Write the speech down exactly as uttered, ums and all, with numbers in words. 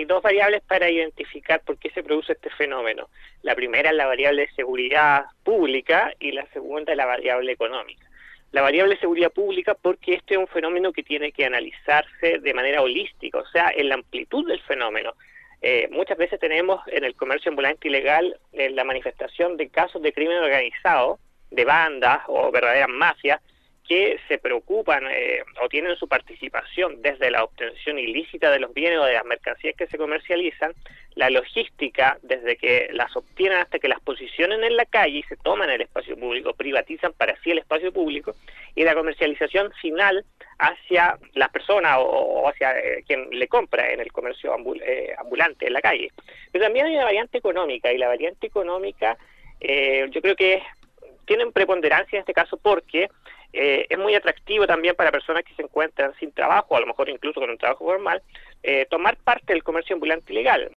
dos variables para identificar por qué se produce este fenómeno. La primera es la variable de seguridad pública y la segunda es la variable económica. La variable de seguridad pública porque este es un fenómeno que tiene que analizarse de manera holística, o sea, en la amplitud del fenómeno. Eh, muchas veces tenemos en el comercio ambulante ilegal eh, la manifestación de casos de crimen organizado, de bandas o verdaderas mafias, que se preocupan eh, o tienen su participación desde la obtención ilícita de los bienes o de las mercancías que se comercializan, la logística desde que las obtienen hasta que las posicionan en la calle y se toman el espacio público, privatizan para sí el espacio público, y la comercialización final hacia las personas o, o hacia eh, quien le compra en el comercio ambul eh, ambulante en la calle. Pero también hay una variante económica, y la variante económica eh, yo creo que tienen preponderancia en este caso porque Eh, es muy atractivo también para personas que se encuentran sin trabajo, a lo mejor incluso con un trabajo formal, eh, tomar parte del comercio ambulante ilegal.